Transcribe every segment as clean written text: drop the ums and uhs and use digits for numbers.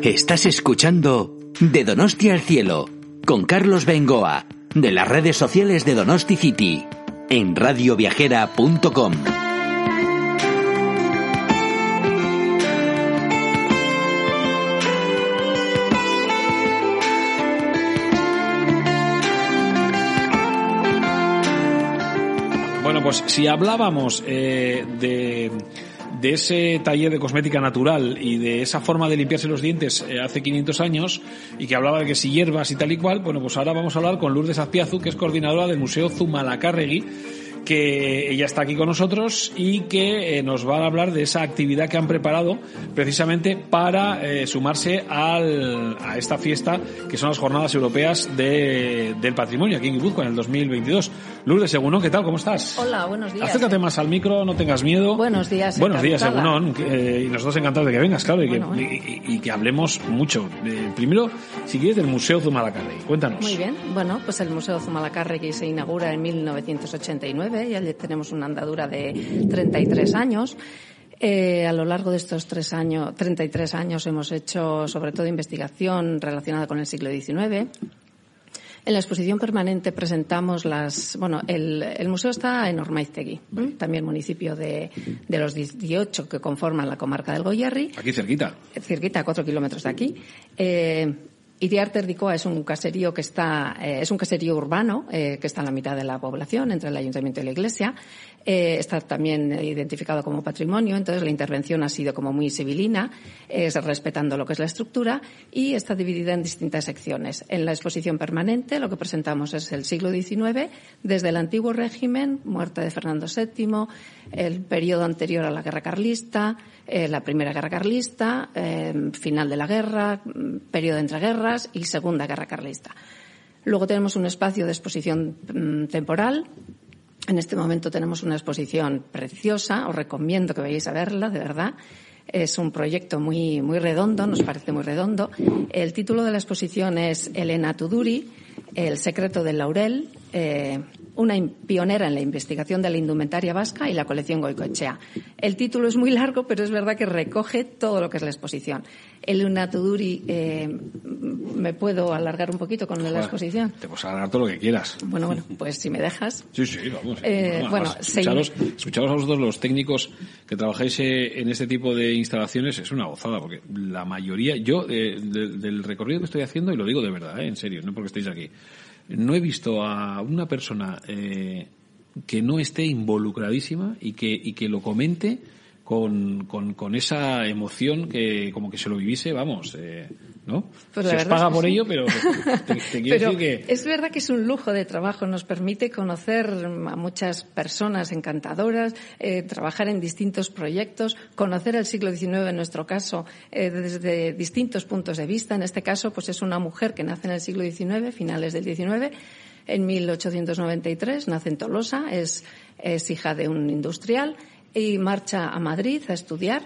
Estás escuchando De Donostia al Cielo, con Carlos Bengoa, de las redes sociales de Donosti City, en radioviajera.com. Bueno, pues si hablábamos de ese taller de cosmética natural y de esa forma de limpiarse los dientes hace 500 años, y que hablaba de que si hierbas y tal y cual, bueno, pues ahora vamos a hablar con Lourdes Azpiazu, que es coordinadora del Museo Zumalacárregui, que ella está aquí con nosotros y que nos va a hablar de esa actividad que han preparado precisamente para sumarse a esta fiesta que son las Jornadas Europeas del Patrimonio aquí en Guipúzcoa en el 2022. Lourdes, Egunon, ¿qué tal? ¿Cómo estás? Hola, buenos días. Acércate más al micro, no tengas miedo. Buenos días. Buenos días, Egunon. Y nosotros encantados de que vengas, claro, y que hablemos mucho. Primero, si quieres, del Museo Zumalacárregui. Cuéntanos. Muy bien. Bueno, pues el Museo Zumalacárregui se inaugura en 1989. Ya tenemos una andadura de 33 años. A lo largo de estos 33 años hemos hecho sobre todo investigación relacionada con el siglo XIX. En la exposición permanente presentamos el museo está en Ormaiztegui, también municipio de los 18 que conforman la comarca del Goierri. Aquí cerquita. Cerquita, a 4 kilómetros de aquí. Iriarte Erdicoa es un caserío es un caserío urbano que está en la mitad de la población, entre el ayuntamiento y la iglesia. Está también identificado como patrimonio, entonces la intervención ha sido como muy civilina, respetando lo que es la estructura, y está dividida en distintas secciones. En la exposición permanente lo que presentamos es el siglo XIX, desde el antiguo régimen, muerte de Fernando VII, el periodo anterior a la guerra carlista, la primera guerra carlista, final de la guerra, periodo de entreguerras y segunda guerra carlista. Luego tenemos un espacio de exposición temporal. En este momento tenemos una exposición preciosa, os recomiendo que vayáis a verla, de verdad. Es un proyecto muy, muy redondo, nos parece muy redondo. El título de la exposición es Elena Tuduri, el secreto del laurel, una pionera en la investigación de la indumentaria vasca y la colección Goicoechea. El título es muy largo, pero es verdad que recoge todo lo que es la exposición. Elena Tuduri, ¿me puedo alargar un poquito con la exposición? Te puedes alargar todo lo que quieras. Bueno, pues si me dejas. Sí, vamos. Escucharos a vosotros los técnicos que trabajáis en este tipo de instalaciones, es una gozada, porque la mayoría, yo del recorrido que estoy haciendo, y lo digo de verdad, en serio, no porque estéis aquí, no he visto a una persona que no esté involucradísima y que lo comente con esa emoción que como que se lo viviese, vamos, ¿no? Pues se os paga por ello, pero te quiero decir que... Es verdad que es un lujo de trabajo, nos permite conocer a muchas personas encantadoras, trabajar en distintos proyectos, conocer el siglo XIX en nuestro caso desde distintos puntos de vista. En este caso, pues es una mujer que nace en el siglo XIX, finales del XIX, en 1893, nace en Tolosa, es hija de un industrial y marcha a Madrid a estudiar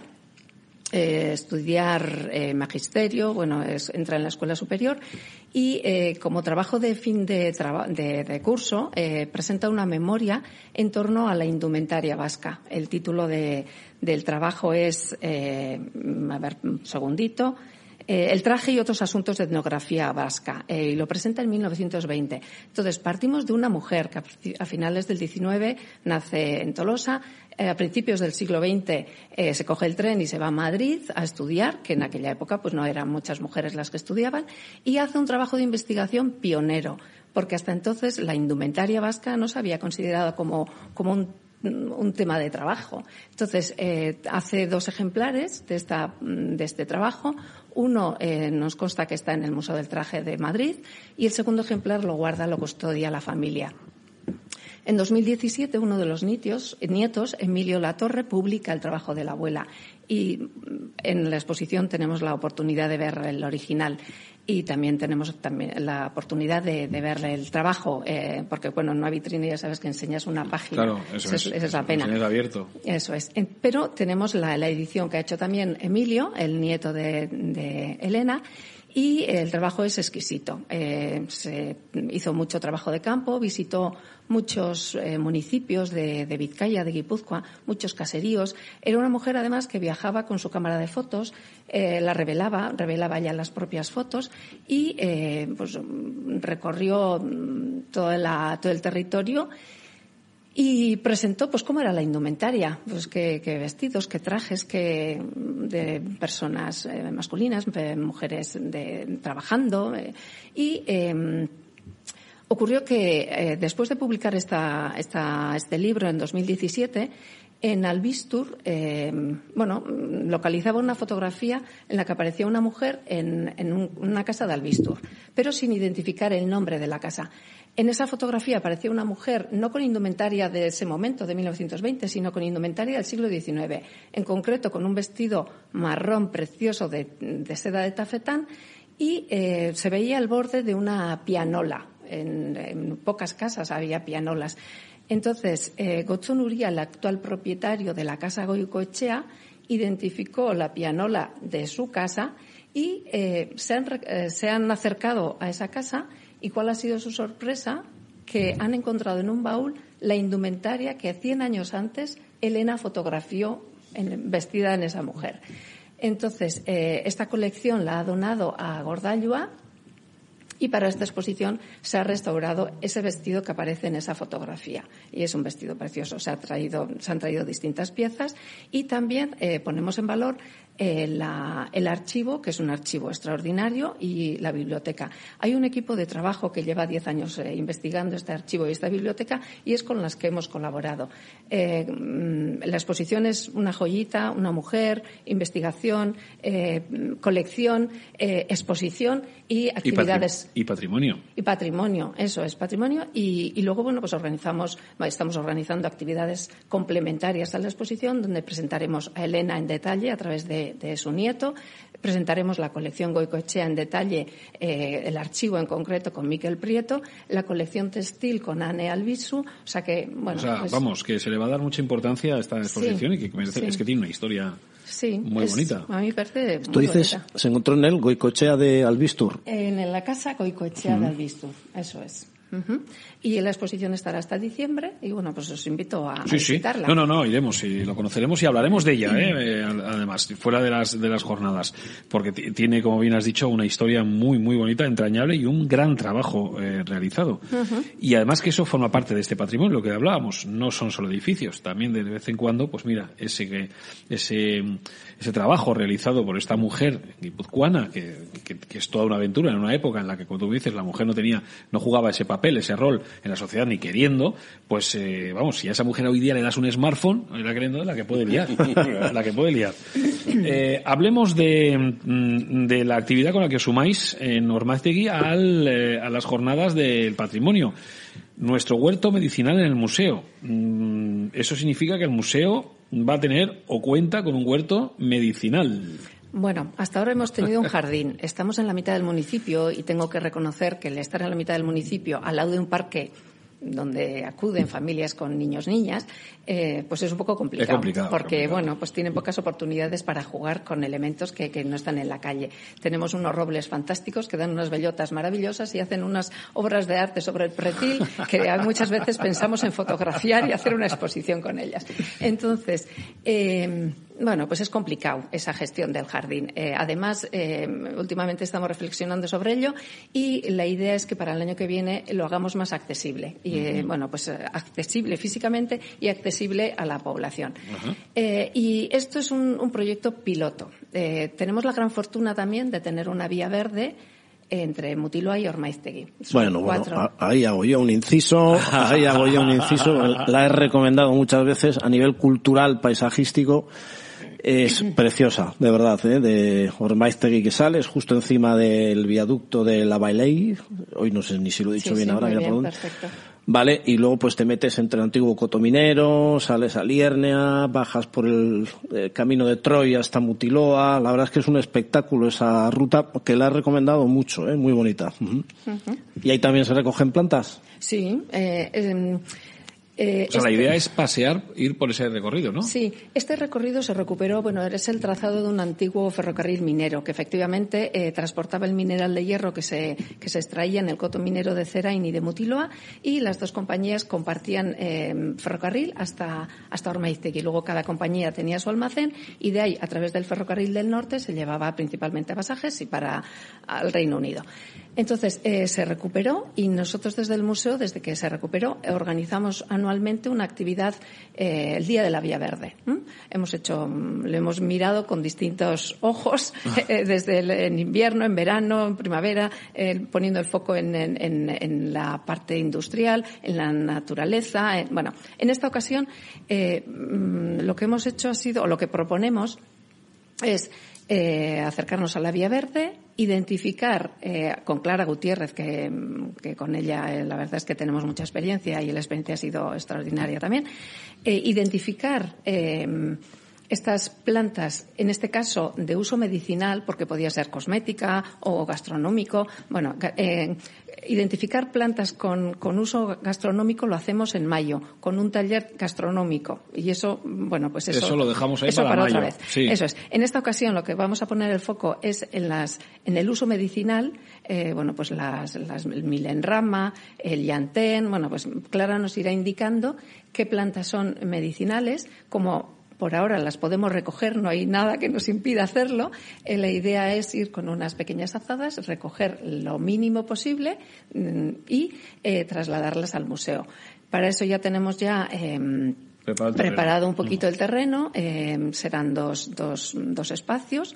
magisterio, entra en la escuela superior y como trabajo de fin de curso presenta una memoria en torno a la indumentaria vasca. El título del trabajo es, un segundito, el traje y otros asuntos de etnografía vasca, y lo presenta en 1920. Entonces, partimos de una mujer que a finales del XIX nace en Tolosa, a principios del siglo XX se coge el tren y se va a Madrid a estudiar, que en aquella época pues no eran muchas mujeres las que estudiaban, y hace un trabajo de investigación pionero, porque hasta entonces la indumentaria vasca no se había considerado como un tema de trabajo. Entonces, hace 2 ejemplares de este trabajo. Uno nos consta que está en el Museo del Traje de Madrid y el segundo ejemplar lo custodia la familia. En 2017, uno de los nietos, Emilio Latorre, publica el trabajo de la abuela y en la exposición tenemos la oportunidad de ver el original y también tenemos la oportunidad de ver el trabajo, porque en una vitrina ya sabes que enseñas una página. Claro, esa es la pena. Tener abierto. Eso es. Pero tenemos la edición que ha hecho también Emilio, el nieto de Elena, y el trabajo es exquisito. Se hizo mucho trabajo de campo, visitó muchos municipios de Vizcaya, de Guipúzcoa, muchos caseríos. Era una mujer, además, que viajaba con su cámara de fotos, la revelaba ya las propias fotos y pues recorrió todo el territorio y presentó pues cómo era la indumentaria, pues qué vestidos, qué trajes, qué de personas masculinas, mujeres trabajando y ocurrió que después de publicar este libro en 2017, en Albistur, localizaba una fotografía en la que aparecía una mujer en una casa de Albistur, pero sin identificar el nombre de la casa. En esa fotografía aparecía una mujer no con indumentaria de ese momento, de 1920, sino con indumentaria del siglo XIX, en concreto con un vestido marrón precioso de seda de tafetán y se veía el borde de una pianola. En pocas casas había pianolas. Entonces, Gotzon Uria, el actual propietario de la casa Goikoetxea, identificó la pianola de su casa y se han acercado a esa casa. ¿Y cuál ha sido su sorpresa? Que han encontrado en un baúl la indumentaria que 100 años antes Elena fotografió vestida en esa mujer. Entonces, esta colección la ha donado a Gordallua y para esta exposición se ha restaurado ese vestido que aparece en esa fotografía. Y es un vestido precioso. Se han traído distintas piezas y también ponemos en valor el archivo, que es un archivo extraordinario, y la biblioteca. Hay un equipo de trabajo que lleva 10 años investigando este archivo y esta biblioteca y es con las que hemos colaborado. La exposición es una joyita, una mujer, investigación, colección, exposición y actividades. Y patrimonio. Y patrimonio, eso es, patrimonio. Y luego, pues estamos organizando actividades complementarias a la exposición donde presentaremos a Elena en detalle a través de su nieto, presentaremos la colección Goikoetxea en detalle, el archivo en concreto con Miquel Prieto, la colección textil con Ane Albizu, o sea que, vamos, que se le va a dar mucha importancia a esta exposición y que es que tiene una historia muy bonita. A mí me parece Tú dices, bonita. Se encontró en el Goikoetxea de Albistur. En la casa Goikoetxea de Albistur, eso es. Y la exposición estará hasta diciembre y pues os invito a visitarla. No, iremos y lo conoceremos y hablaremos de ella, además, fuera de las jornadas, porque tiene, como bien has dicho, una historia muy, muy bonita, entrañable y un gran trabajo realizado. Y además que eso forma parte de este patrimonio, lo que hablábamos, no son solo edificios, también de vez en cuando, pues mira, ese trabajo realizado por esta mujer guipuzcoana, que es toda una aventura en una época en la que, como tú dices, la mujer no jugaba ese papel, ese rol en la sociedad ni queriendo, pues si a esa mujer hoy día le das un smartphone, la que puede liar. Hablemos de la actividad con la que os sumáis en Ormaiztegi a las jornadas del patrimonio. Nuestro huerto medicinal en el museo. Eso significa que el museo va a tener o cuenta con un huerto medicinal. Bueno, hasta ahora hemos tenido un jardín. Estamos en la mitad del municipio y tengo que reconocer que el estar en la mitad del municipio, al lado de un parque donde acuden familias con niñas, pues es un poco complicado. Es complicado. Porque, pues tienen pocas oportunidades para jugar con elementos que no están en la calle. Tenemos unos robles fantásticos que dan unas bellotas maravillosas y hacen unas obras de arte sobre el pretil que muchas veces pensamos en fotografiar y hacer una exposición con ellas. Entonces, pues es complicado esa gestión del jardín. Además, últimamente estamos reflexionando sobre ello y la idea es que para el año que viene lo hagamos más accesible. Y, accesible físicamente y accesible a la población. Y esto es un proyecto piloto. Tenemos la gran fortuna también de tener una vía verde entre Mutiloa y Ormaiztegi. Ahí hago yo un inciso. La he recomendado muchas veces a nivel cultural, paisajístico. Es preciosa, de verdad, de Ormaiztegi que sales justo encima del viaducto de la Bailey. Hoy no sé ni si lo he dicho bien ahora. Perfecto. Vale, y luego pues te metes entre el antiguo Cotominero, sales a Liernea, bajas por el camino de Troya hasta Mutiloa. La verdad es que es un espectáculo esa ruta que la he recomendado mucho, muy bonita. ¿Y ahí también se recogen plantas? Sí, la idea es pasear, ir por ese recorrido, ¿no? Sí, este recorrido se recuperó, es el trazado de un antiguo ferrocarril minero que efectivamente transportaba el mineral de hierro que se extraía en el coto minero de Zerain y de Mutiloa, y las dos compañías compartían ferrocarril hasta Ormaiztegi. Luego cada compañía tenía su almacén y de ahí, a través del ferrocarril del norte, se llevaba principalmente pasajes y para al Reino Unido. Entonces, se recuperó y nosotros desde el museo, desde que se recuperó, organizamos anualmente una actividad, el Día de la Vía Verde. Lo hemos mirado con distintos ojos, desde en invierno, en verano, en primavera, poniendo el foco en la parte industrial, en la naturaleza. En esta ocasión, lo que hemos hecho ha sido, o lo que proponemos es acercarnos a la Vía Verde, identificar con Clara Gutiérrez, que con ella la verdad es que tenemos mucha experiencia y la experiencia ha sido extraordinaria también, identificar estas plantas, en este caso de uso medicinal, porque podía ser cosmética o gastronómico. Identificar plantas con uso gastronómico lo hacemos en mayo, con un taller gastronómico. Y eso, eso lo dejamos ahí eso para mayo. Otra vez. Sí. Eso es. En esta ocasión lo que vamos a poner el foco es en el uso medicinal, el milenrama, el llantén. Clara nos irá indicando qué plantas son medicinales, como por ahora las podemos recoger, no hay nada que nos impida hacerlo. La idea es ir con unas pequeñas azadas, recoger lo mínimo posible y trasladarlas al museo. Para eso ya tenemos preparado un poquito el terreno, serán dos espacios.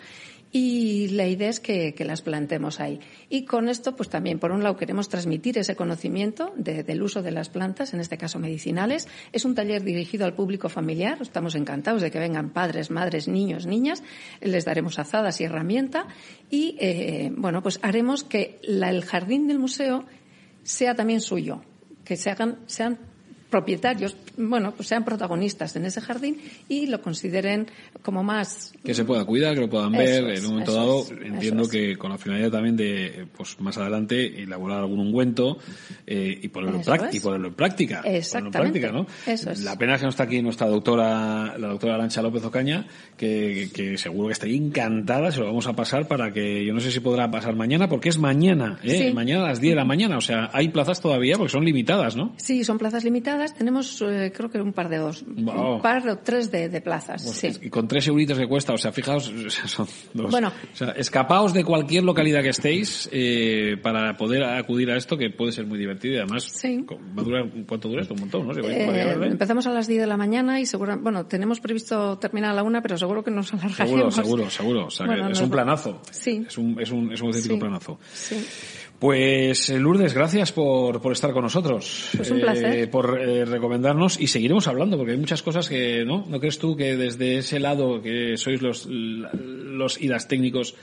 Y la idea es que las plantemos ahí. Y con esto, pues también, por un lado, queremos transmitir ese conocimiento del uso de las plantas, en este caso medicinales. Es un taller dirigido al público familiar. Estamos encantados de que vengan padres, madres, niños, niñas. Les daremos azadas y herramienta. Y, pues haremos que el jardín del museo sea también suyo. Que sean propietarios, sean protagonistas en ese jardín y lo consideren como más... Que se pueda cuidar, que lo puedan ver. En un momento dado, entiendo que con la finalidad también de, más adelante, elaborar algún ungüento y ponerlo en práctica. Exactamente. ¿No? Eso es. La pena es que no está aquí nuestra la doctora Arantxa López Ocaña, que seguro que está encantada, se lo vamos a pasar para que, yo no sé si podrá pasar mañana, porque es mañana, Sí. Mañana a las 10 de la mañana. O sea, hay plazas todavía porque son limitadas, ¿no? Sí, son plazas limitadas. Tenemos, creo que un par o tres de plazas. Pues sí. Y con 3 euritos que cuesta, o sea, fijaos, son dos. Escapaos de cualquier localidad que estéis para poder acudir a esto, que puede ser muy divertido y además va a durar, ¿cuánto dura esto? Un montón, ¿no? Empezamos a las 10 de la mañana y tenemos previsto terminar a la 1, pero seguro que nos alargaremos. Seguro. O sea, es un planazo. Sí. Es un auténtico planazo. Sí. Pues Lourdes, gracias por estar con nosotros. Pues un placer. Por recomendarnos, y seguiremos hablando, porque hay muchas cosas que, ¿no? ¿No crees tú que desde ese lado que sois los y las técnicos,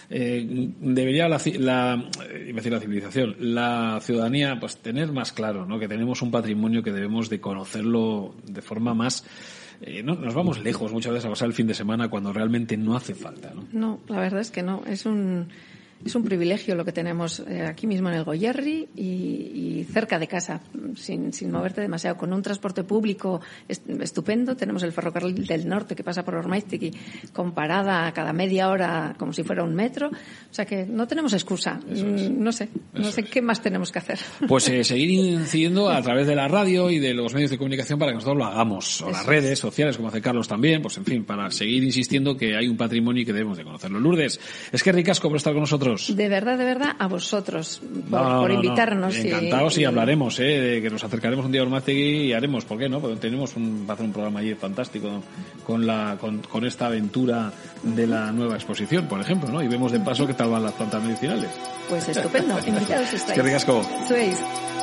debería la civilización, la ciudadanía, pues tener más claro, ¿no? Que tenemos un patrimonio que debemos de conocerlo de forma más... no nos vamos lejos muchas veces a pasar el fin de semana cuando realmente no hace falta, ¿no? No, la verdad es que no. Es un privilegio lo que tenemos aquí mismo en el Goierri y cerca de casa, sin moverte demasiado, con un transporte público estupendo. Tenemos el ferrocarril del norte que pasa por Ormaiztegi con parada cada media hora como si fuera un metro. O sea que no tenemos excusa. No sé qué más tenemos que hacer. Pues seguir incidiendo a través de la radio y de los medios de comunicación para que nosotros lo hagamos. O las redes sociales, como hace Carlos también, pues en fin, para seguir insistiendo que hay un patrimonio y que debemos de conocerlo. Lourdes, es que ricasco por estar con nosotros. De verdad, a vosotros por invitarnos. Encantados y hablaremos, de que nos acercaremos un día a Ormaiztegi y haremos, ¿por qué no? Porque tenemos para hacer un programa allí fantástico con esta aventura de la nueva exposición, por ejemplo, ¿no? Y vemos de paso qué tal van las plantas medicinales. Pues estupendo, invitados estáis. Qué ricasco. Sois.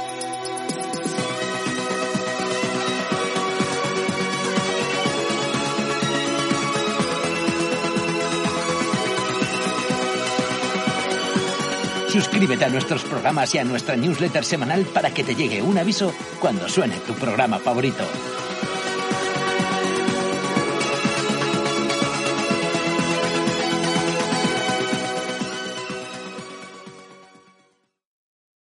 Suscríbete a nuestros programas y a nuestra newsletter semanal para que te llegue un aviso cuando suene tu programa favorito.